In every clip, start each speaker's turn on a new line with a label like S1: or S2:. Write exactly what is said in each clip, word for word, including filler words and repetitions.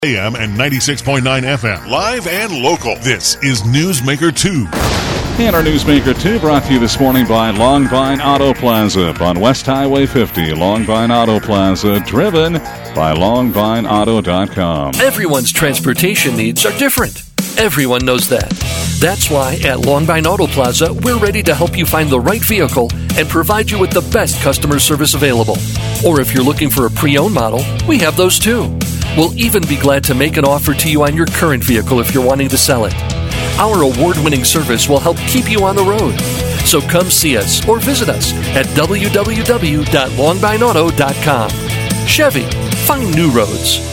S1: A M and ninety-six point nine F M. Live and local. This is Newsmaker two.
S2: And our Newsmaker two brought to you this morning by Longvine Auto Plaza on West Highway fifty. Longvine Auto Plaza, driven by longvine auto dot com.
S3: Everyone's transportation needs are different. Everyone knows that. That's why at Longvine Auto Plaza, we're ready to help you find the right vehicle and provide you with the best customer service available. Or if you're looking for a pre-owned model, we have those too. We'll even be glad to make an offer to you on your current vehicle if you're wanting to sell it. Our award-winning service will help keep you on the road. So come see us or visit us at w w w dot longvine auto dot com. Chevy, find new roads.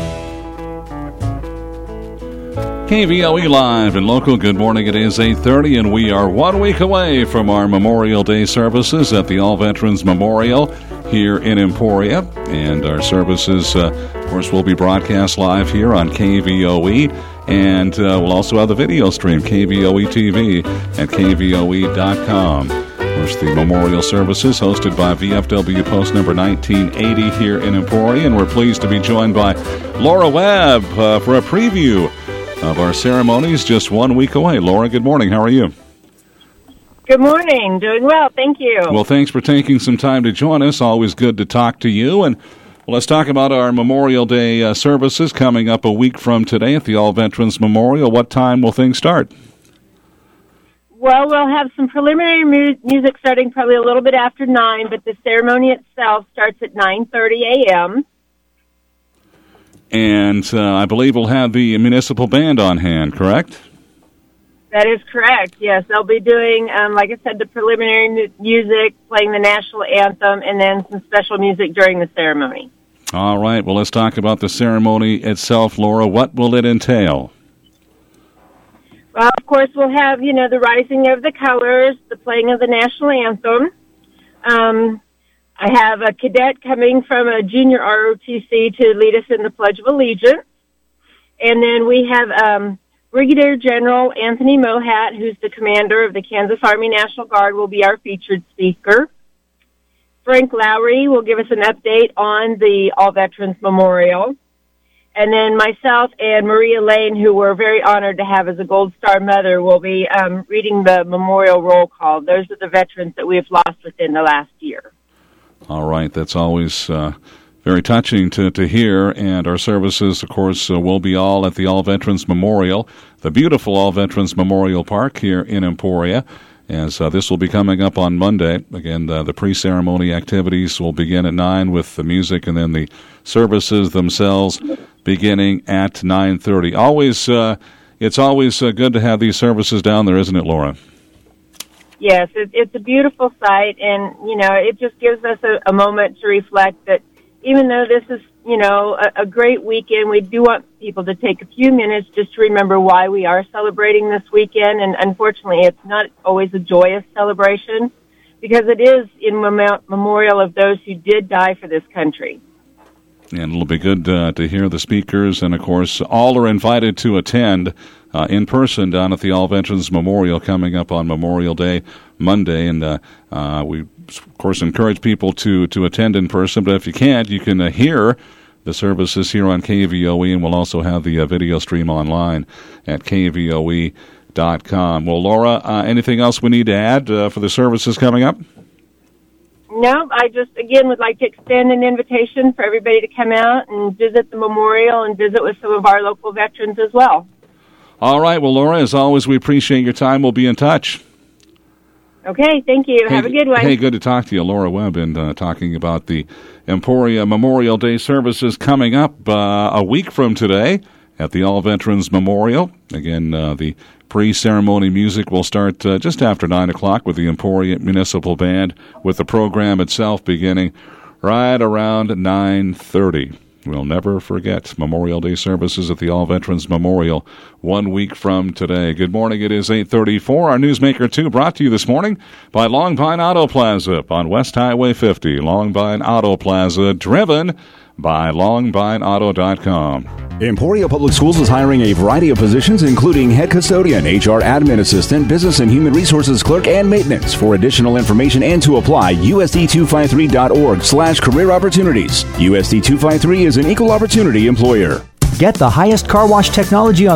S2: K V O E Live and Local. Good morning. It is eight thirty, and we are one week away from our Memorial Day services at the All Veterans Memorial here in Emporia. And our services, uh, of course, will be broadcast live here on K V O E. And uh, we'll also have the video stream, K V O E T V, at k v o e dot com. Of course, the memorial services hosted by V F W Post number nineteen eighty here in Emporia. And we're pleased to be joined by Laura Webb uh, for a preview of our ceremonies just one week away. Laura, good morning. How are you?
S4: Good morning. Doing well. Thank you.
S2: Well, thanks for taking some time to join us. Always good to talk to you. And well, let's talk about our Memorial Day uh, services coming up a week from today at the All Veterans Memorial. What time will things start?
S4: Well, we'll have some preliminary mu- music starting probably a little bit after nine, but the ceremony itself starts at nine thirty a.m.
S2: And uh, I believe we'll have the municipal band on hand, correct?
S4: That is correct, yes. They'll be doing, um, like I said, the preliminary mu- music, playing the national anthem, and then some special music during the ceremony.
S2: All right, well, let's talk about the ceremony itself, Laura. What will it entail?
S4: Well, of course, we'll have, you know, the rising of the colors, the playing of the national anthem. Um, I have a cadet coming from a junior R O T C to lead us in the Pledge of Allegiance. And then we have um, Brigadier General Anthony Mohat, who's the commander of the Kansas Army National Guard, will be our featured speaker. Frank Lowry will give us an update on the All Veterans Memorial. And then myself and Maria Lane, who we're very honored to have as a Gold Star mother, will be um, reading the memorial roll call. Those are the veterans that we have lost within the last year.
S2: All right, that's always uh, very touching to, to hear, and our services, of course, uh, will be all at the All Veterans Memorial, the beautiful All Veterans Memorial Park here in Emporia, as uh, this will be coming up on Monday. Again, the, the pre-ceremony activities will begin at nine with the music, and then the services themselves beginning at nine thirty. Always, uh, it's always uh, good to have these services down there, isn't it, Laura?
S4: Yes, it, it's a beautiful sight, and, you know, it just gives us a, a moment to reflect that even though this is, you know, a, a great weekend, we do want people to take a few minutes just to remember why we are celebrating this weekend, and unfortunately it's not always a joyous celebration because it is in mem- memorial of those who did die for this country.
S2: And it'll be good uh, to hear the speakers, and, of course, all are invited to attend Uh, in person down at the All Veterans Memorial coming up on Memorial Day Monday. And uh, uh, we, of course, encourage people to, to attend in person. But if you can't, you can uh, hear the services here on K V O E, and we'll also have the uh, video stream online at k v o e dot com. Well, Laura, uh, anything else we need to add uh, for the services coming up?
S4: No, I just, again, would like to extend an invitation for everybody to come out and visit the memorial and visit with some of our local veterans as well.
S2: All right. Well, Laura, as always, we appreciate your time. We'll be in touch.
S4: Okay. Thank you.
S2: Hey,
S4: have a good one.
S2: Hey, good to talk to you, Laura Webb, and uh, talking about the Emporia Memorial Day services coming up uh, a week from today at the All Veterans Memorial. Again, uh, the pre-ceremony music will start uh, just after nine o'clock with the Emporia Municipal Band, with the program itself beginning right around nine thirty. We'll never forget Memorial Day services at the All Veterans Memorial one week from today. Good morning. It is eight thirty-four. Our Newsmaker two brought to you this morning by Longvine Auto Plaza on West Highway fifty. Longvine Auto Plaza, driven by longvine auto dot com.
S5: Emporia Public Schools is hiring a variety of positions, including head custodian, H R admin assistant, business and human resources clerk, and maintenance. For additional information and to apply, U S D two fifty-three dot org slash career opportunities. U S D two fifty-three is an equal opportunity employer.
S6: Get the highest car wash technology on